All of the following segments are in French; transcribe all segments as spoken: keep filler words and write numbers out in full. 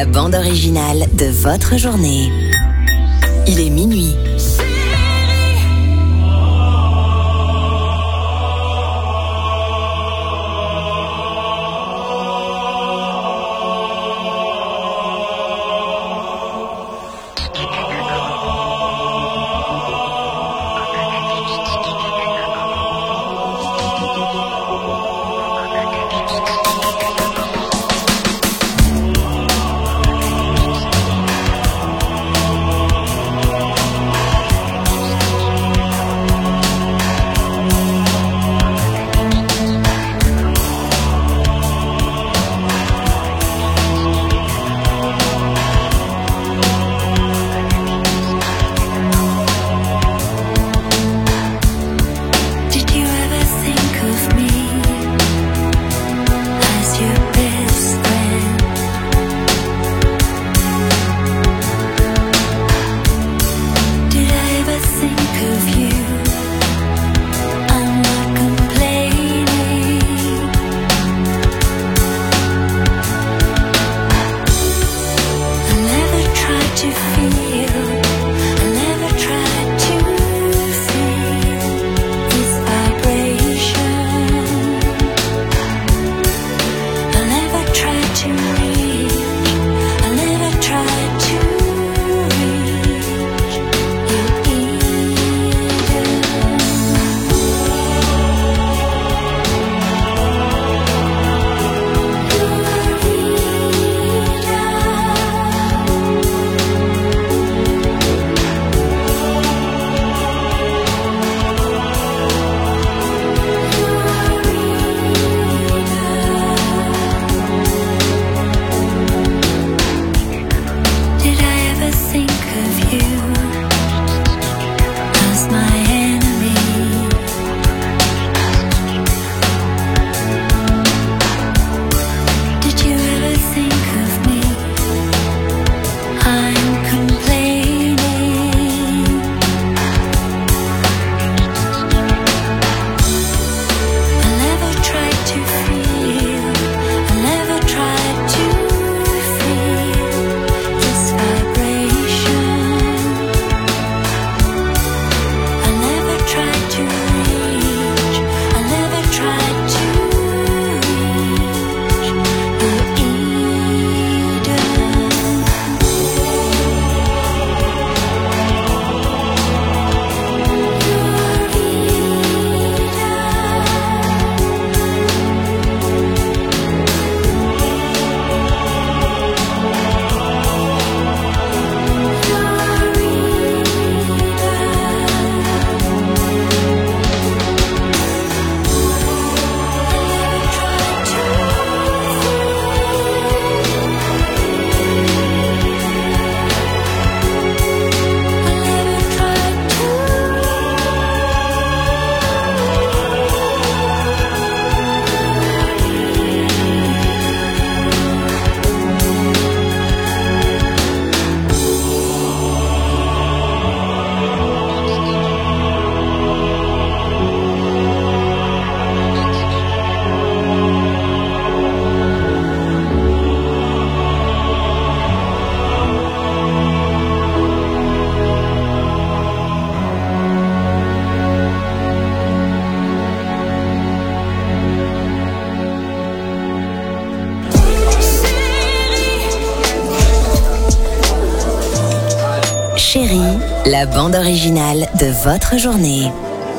la bande originale de votre journée. Il est minuit. Chérie, la bande originale de votre journée.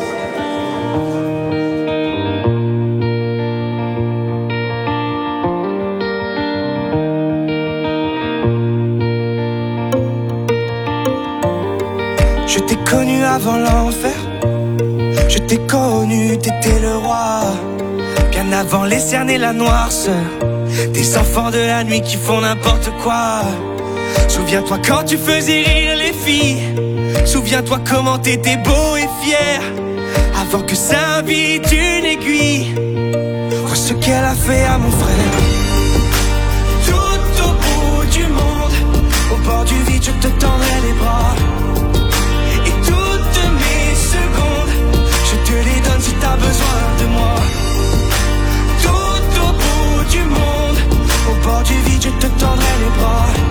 Je t'ai connu avant l'enfer. Je t'ai connu, t'étais le roi. Bien avant les cernes et la noirceur. Des enfants de la nuit qui font n'importe quoi. Souviens-toi quand tu faisais rire les filles. Souviens-toi comment t'étais beau et fier. Avant que s'invite une aiguille. Vois ce qu'elle a fait à mon frère. Tout au bout du monde, au bord du vide, je te tendrai les bras. Et toutes mes secondes, je te les donne si t'as besoin de moi. Tout au bout du monde, au bord du vide, je te tendrai les bras.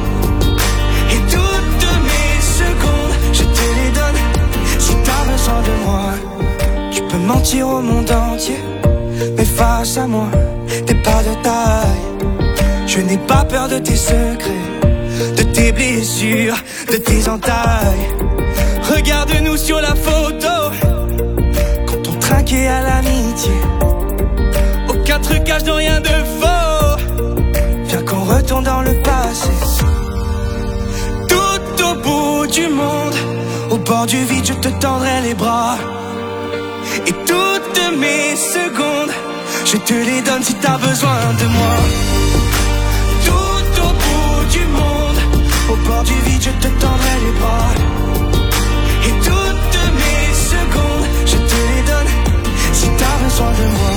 Je n'ai pas peur de tes secrets, de tes blessures, de tes entailles. Regarde-nous sur la photo, quand on trinquait à l'amitié. Aucun trucage, de rien de faux. Viens qu'on retourne dans le passé. Tout au bout du monde, au bord du vide, je te tendrai les bras. Et toutes mes secondes, je te les donne si t'as besoin de moi. Tout au bout du monde, au bord du vide, je te tendrai les bras. Et toutes mes secondes, je te les donne si t'as besoin de moi.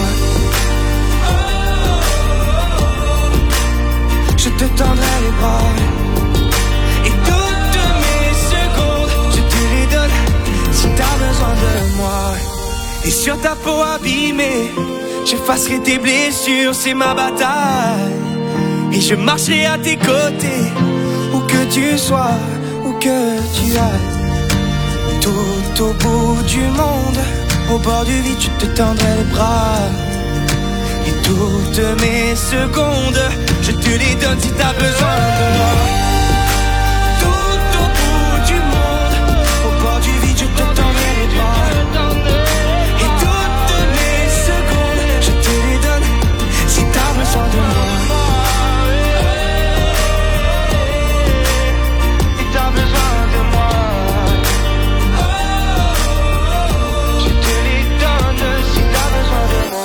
Je te tendrai les bras. Et toutes mes secondes, je te les donne si t'as besoin de moi. Et sur ta peau abîmée, j'effacerai tes blessures, c'est ma bataille. Et je marcherai à tes côtés, où que tu sois, où que tu ailles. Tout au bout du monde, au bord du vide, je te tendrai les bras. Et toutes mes secondes, je te les donne si t'as besoin de moi. Tout au bout du monde, au bord du vide, je te tendrai les bras. Et toutes mes secondes, je te les donne si t'as besoin de moi. Si t'as besoin de moi, je te les donne si t'as besoin de moi.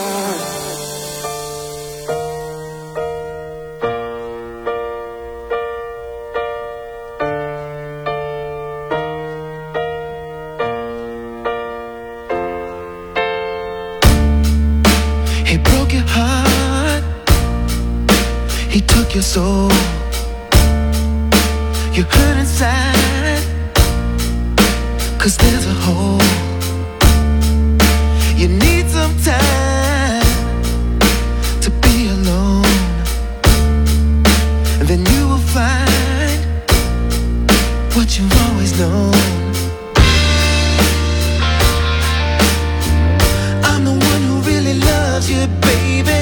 He took your soul. You hurt inside, 'cause there's a hole. You need some time to be alone, and then you will find what you've always known. I'm the one who really loves you, baby.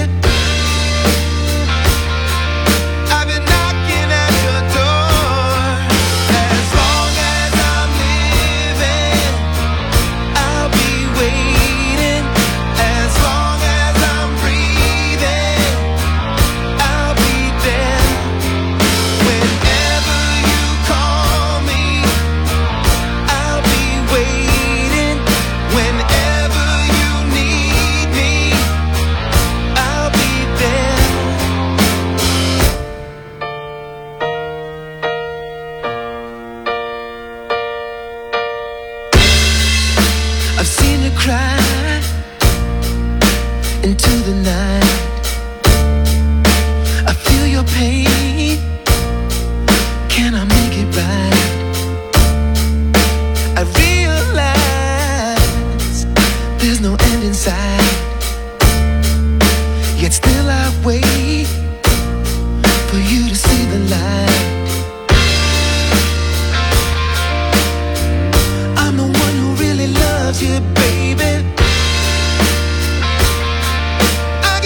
Into the night, I feel your pain. Can I make it right? I realize there's no end in sight, yet still I wait for you to see the light. I'm the one who really loves you, baby. I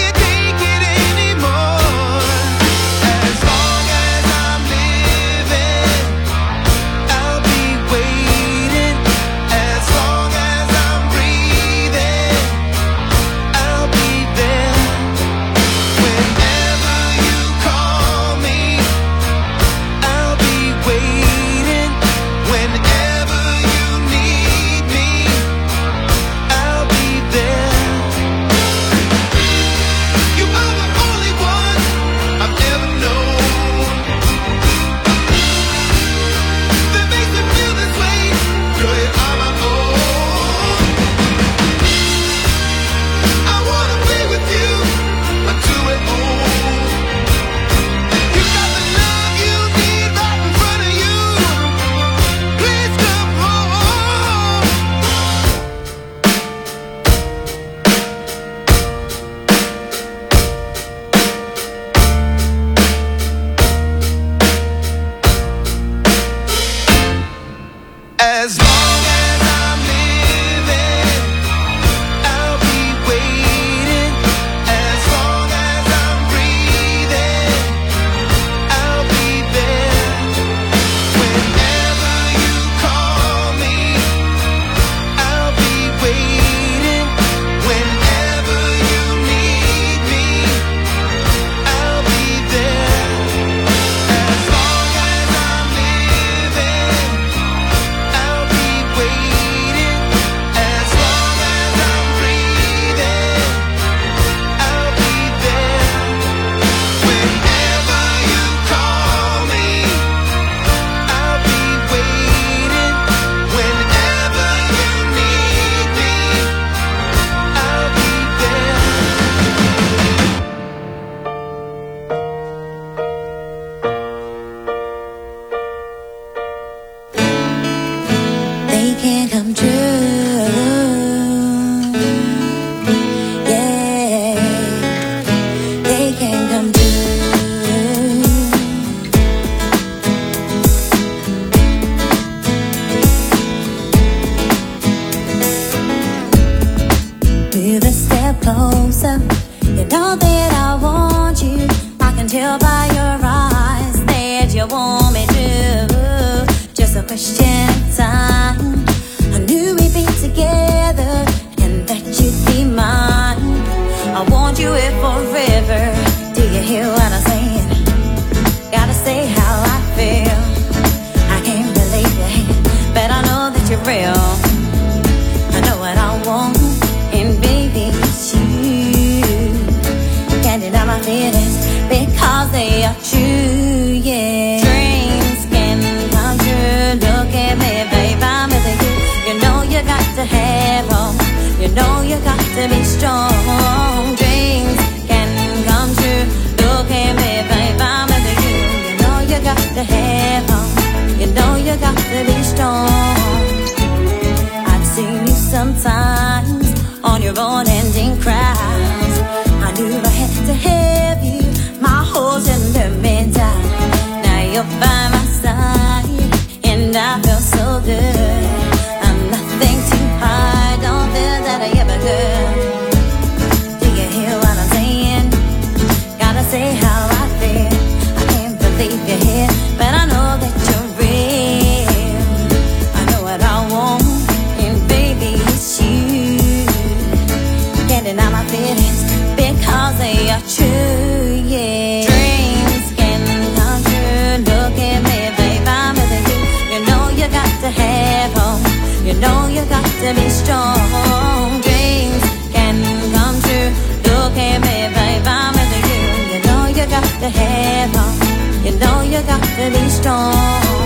a question of time. I knew we'd be together and that you'd be mine. I want you here forever. Do you hear what I'm saying? Gotta say how I feel. I can't believe it, but I know that you're real. I know what I want, and baby, it's you. Can't deny my feelings because they are true, yeah. Dreams can come true. Look at me, babe, I'm with you. You know you got to have hope. You know you got to be strong. Dreams can come true. Look at me, babe, I'm with you. You know you got to have hope. You know you got to be strong. I've seen you sometimes on your own ending cries. I knew I had to have you. My horse and let me down. Now you're by my side, and I feel so good. I'm nothing too hard, don't feel that I ever could. Do you hear what I'm saying? Gotta say how I feel. I can't believe you're here, but I know that you're real. I know what I want, and baby, it's you. Can't deny my feelings because they are true, yeah. Dreams can come true. Look at me, babe, I'm with you. You know you got to have hope. You know you got to be strong. Dreams can come true. Look at me, babe, I'm with you. You know you got to have hope. You know you got to be strong.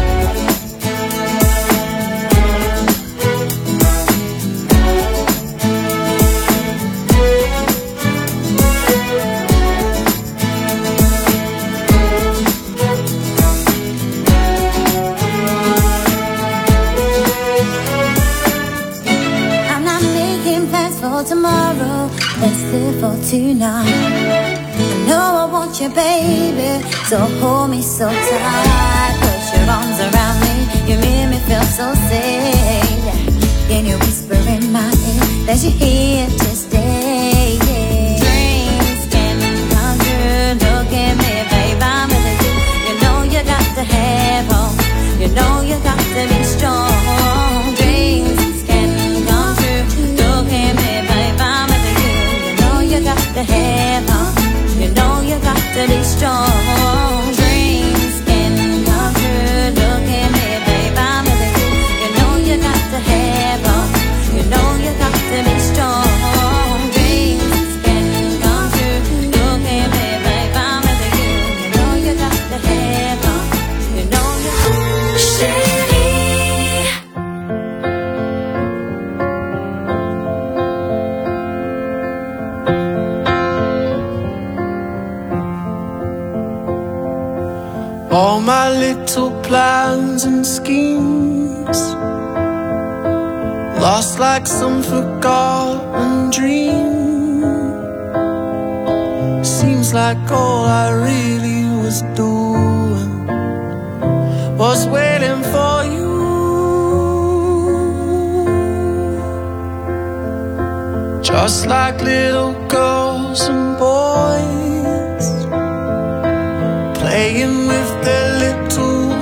Tomorrow, let's live for tonight. I know I want you, baby, so hold me so tight. Put your arms around me, you make me feel so safe. Can you whisper in my ear that you're here to stay? Yeah. Dreams can come true. Look at me, babe, I'm with you. You know you got to have hope. You know you got to be strong. Dreams can come true. Look at me, you got to have hope. You know you got to be strong. Dreams can come true. Look at me, babe, I'm with you. You know you got to have hope. You know you got to be strong. Dreams can come true. Look at me, babe, I'm with you. You know you got to have hope. You know you got to share. All my little plans and schemes lost like some forgotten dream. Seems like all I really was doing was waiting for you. Just like little girls and boys playing with their little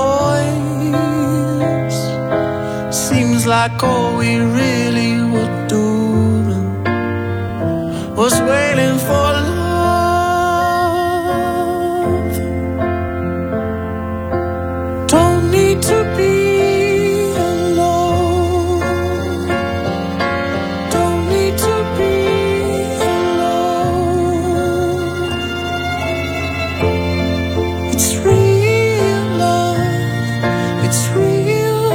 toys. Seems like all we really were doing was waiting for love. Don't need to be alone. Don't need to be alone. It's real love. It's real.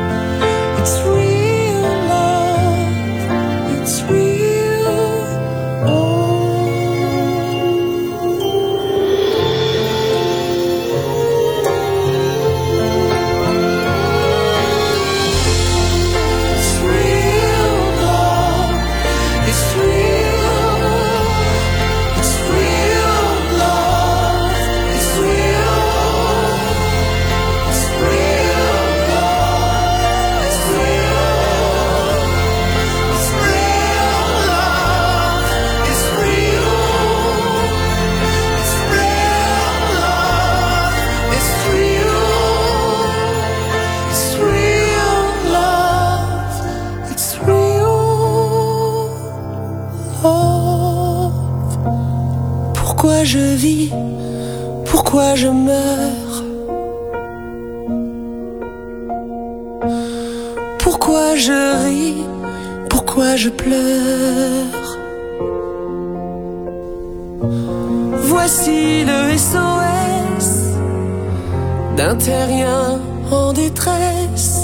It's real love. It's real. vis, pourquoi je meurs, pourquoi je ris, pourquoi je pleure. Voici le S O S d'un terrien en détresse.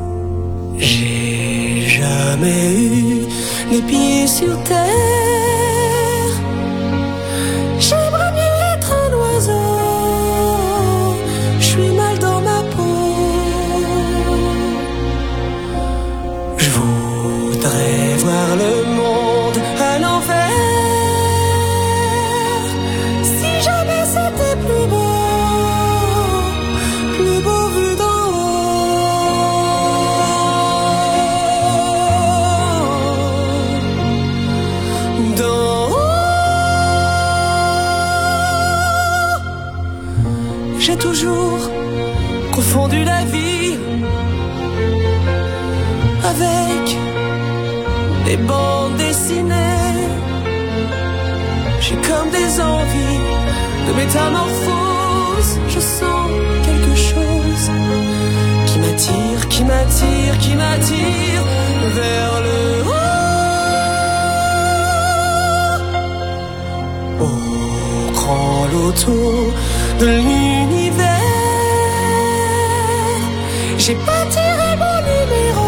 J'ai jamais eu les pieds sur terre. J'aimerais mieux être un oiseau. Je suis mal dans ma peau. Je voudrais voir le monde à l'envers. Si jamais c'était plus beau, plus beau vu d'en haut. D'en haut. J'ai toujours confondu la vie avec des bandes dessinées. J'ai comme des envies de métamorphose. Je sens quelque chose qui m'attire, qui m'attire, qui m'attire vers le haut. Au grand loto de l'univers, j'ai pas tiré mon numéro.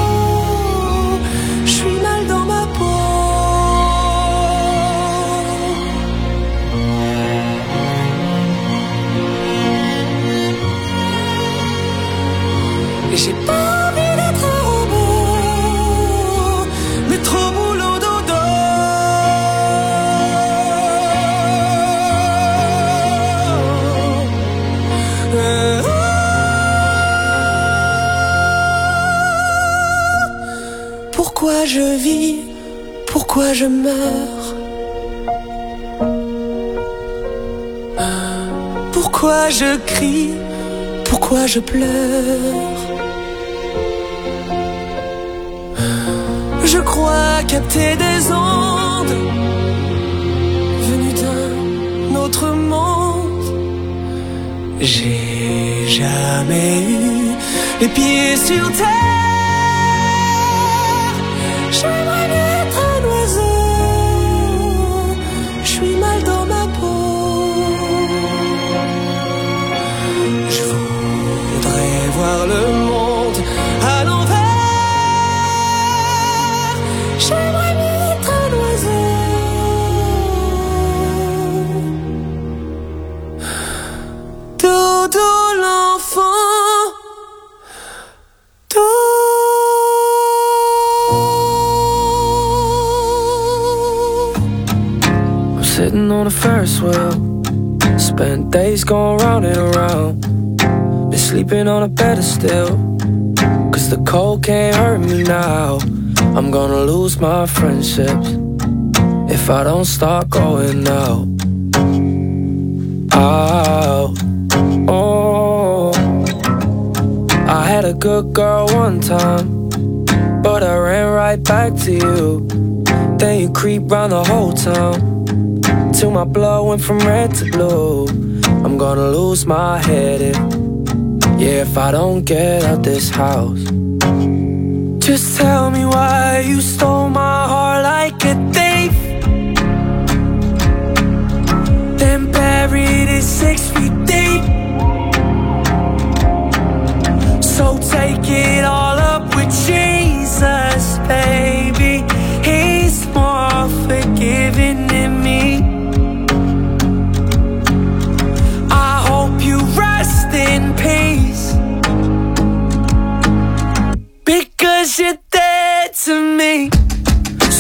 Je suis mal dans ma peau. J'ai pas envie d'être un robot, mais trop boulot dodo. Euh, Pourquoi je vis, pourquoi je meurs, pourquoi je crie, pourquoi je pleure. Je crois capter des ondes venues d'un autre monde. J'ai jamais eu les pieds sur terre. J'aimerais mieux être un oiseau. Je suis mal dans ma peau. Je voudrais voir le monde à l'envers. J'aimerais mieux être un oiseau. Dodo l'enfant. Dodo. I'm sitting on a Ferris wheel. Spent days going round and around. Been sleeping on a pedestal. Cause the cold can't hurt me now. I'm gonna lose my friendships if I don't start going out. Out. Oh, I had a good girl one time, but I ran right back to you. Then you creep round the whole town till my blood went from red to blue. I'm gonna lose my head if, yeah, if I don't get out this house. Just tell me why you stole my heart like a thief, then buried it six feet deep. So take it all up with Jesus, baby. He's more forgiving than me. I hope you rest in peace, because you're dead to me.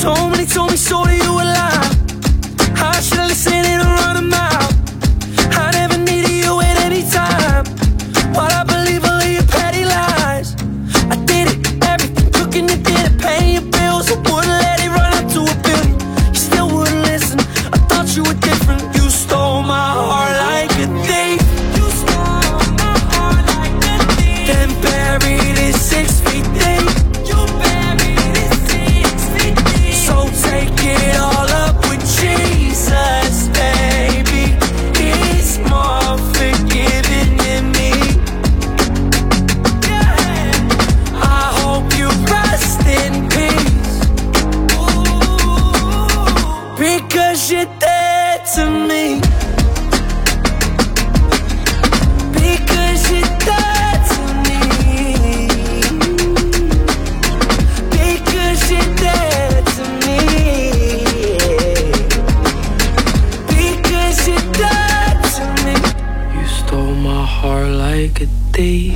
like a thief,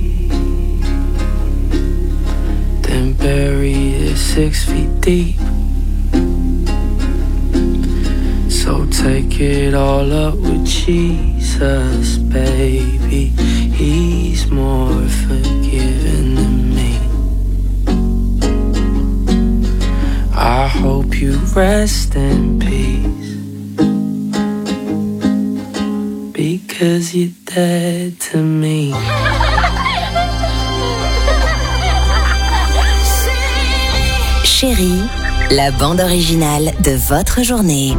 then bury it six feet deep. So take it all up with Jesus, baby. He's more forgiving than me. I hope you rest in peace, because you're dead to me. Chérie, la bande originale de votre journée.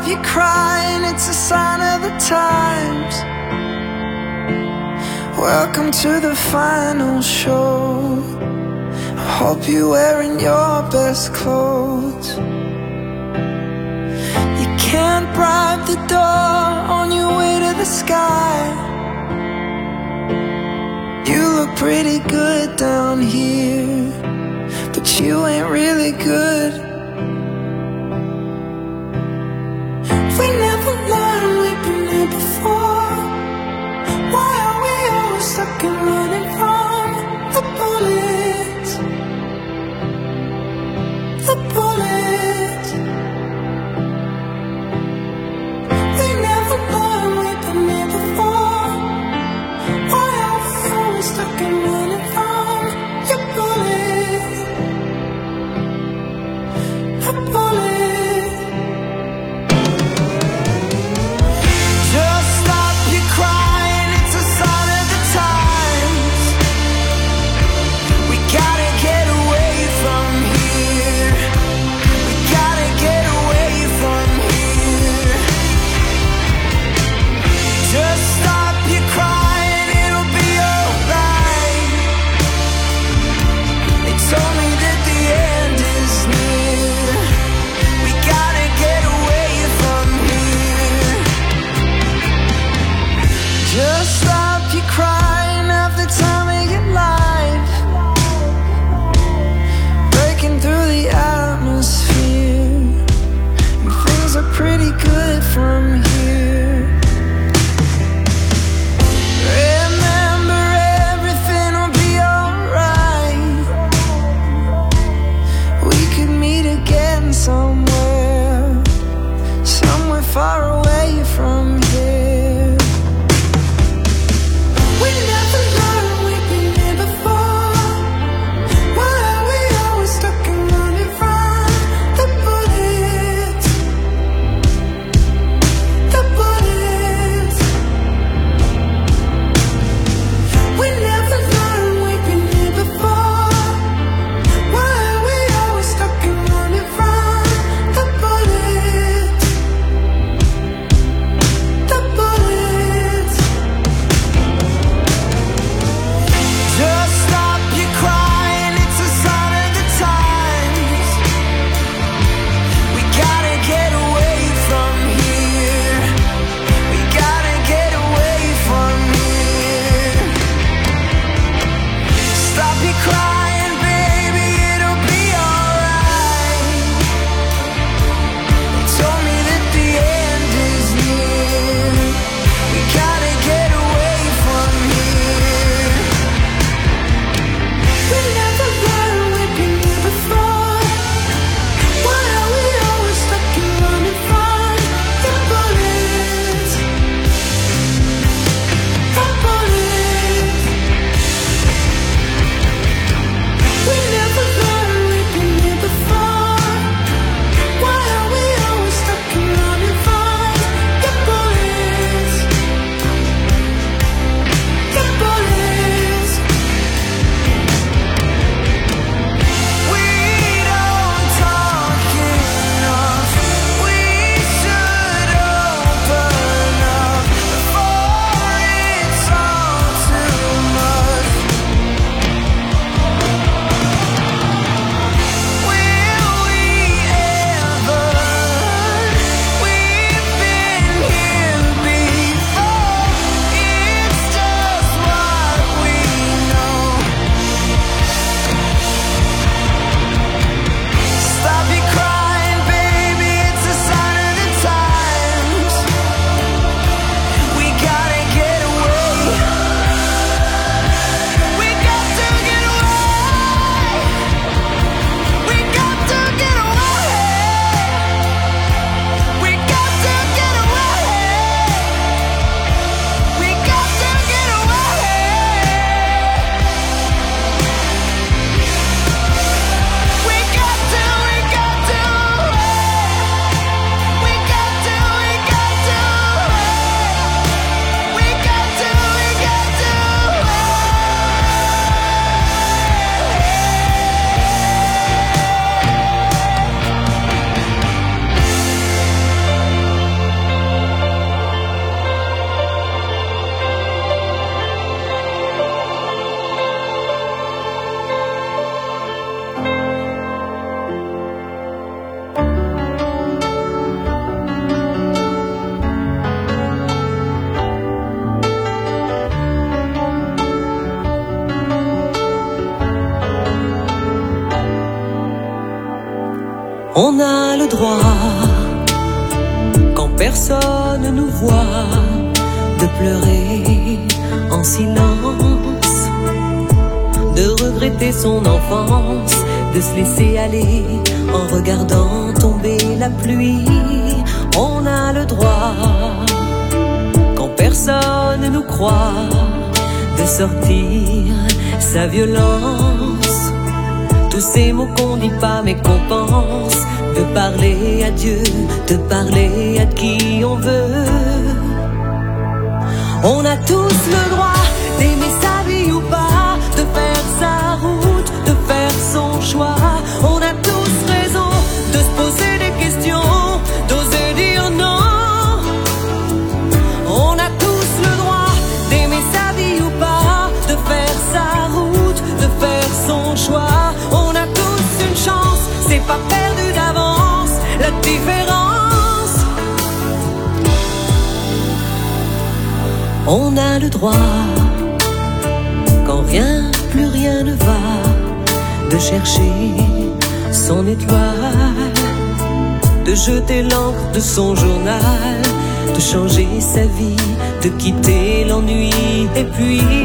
you crying, it's a sign of the times. Welcome to the final show. I hope you're wearing your best clothes. You can't bribe the door on your way to the sky. You look pretty good down here, but you ain't really good. We never learned, we've been here before. Why are we always stuck and running from the bullets? The bullets. We never learned, we've been here before. Why are we always stuck and running from your bullets? The bullets. Just stop your crying, it's a sign of the time. On a le droit, quand personne nous voit, de pleurer en silence, de regretter son enfance, de se laisser aller en regardant tomber la pluie. On a le droit, quand personne nous croit, de sortir sa violence, tous ces mots qu'on dit pas mais qu'on pense, de parler à Dieu, de parler à qui on veut. On a tous le droit d'aimer sa vie ou pas, de faire sa route, de faire son choix. On a tous raison de se poser des questions, d'oser dire non. On a tous le droit d'aimer sa vie ou pas, de faire sa route, de faire son choix. On a tous une chance, c'est pas perdu d'avance, la différence. On a le droit, quand rien, plus rien ne va, de chercher son étoile, de jeter l'encre de son journal, de changer sa vie, de quitter l'ennui et puis